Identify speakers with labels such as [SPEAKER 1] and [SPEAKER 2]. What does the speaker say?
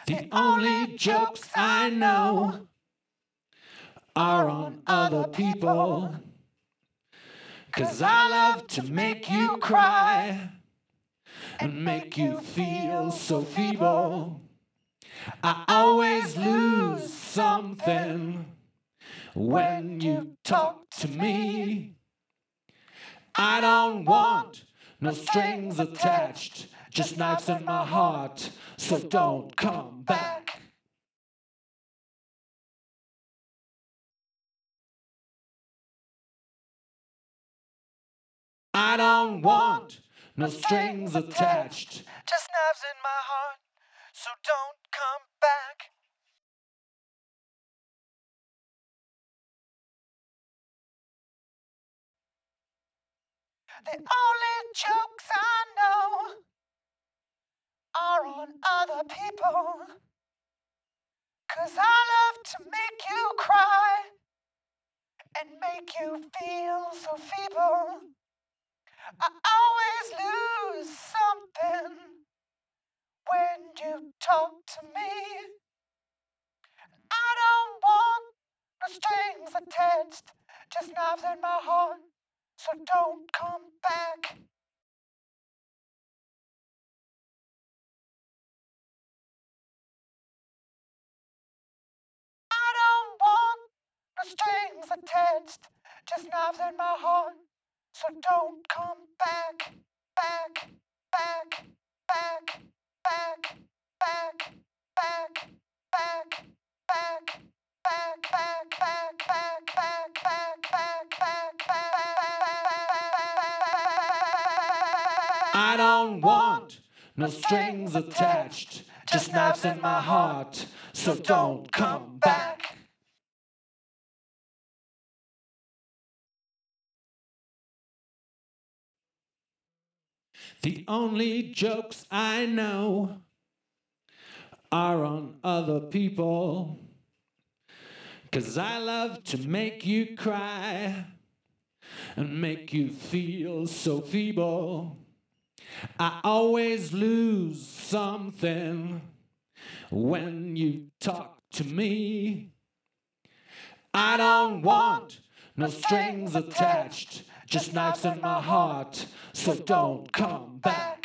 [SPEAKER 1] The only jokes I know are on other people, 'cause I love to make you cry and make you feel so feeble. I always lose something when you talk to me. I don't want no strings attached, just knives in my heart, so don't come back. I don't want no strings attached,
[SPEAKER 2] just knives in my heart, so don't come back. The only jokes I know are on other people, 'cause I love to make you cry and make you feel so feeble. I always lose something when you talk to me. I don't want no strings attached, just knives in my heart, so don't come back. I don't want no strings attached, just knives in my heart, so don't come back, back, back, back, back, back, back, back, back, back, back, back, back, back, back, back, back,
[SPEAKER 1] I don't want no strings attached, just knives in my heart, so don't come back. The only jokes I know are on other people, 'cause I love to make you cry and make you feel so feeble. I always lose something when you talk to me. I don't want no strings attached, just knives in my heart, so don't come back.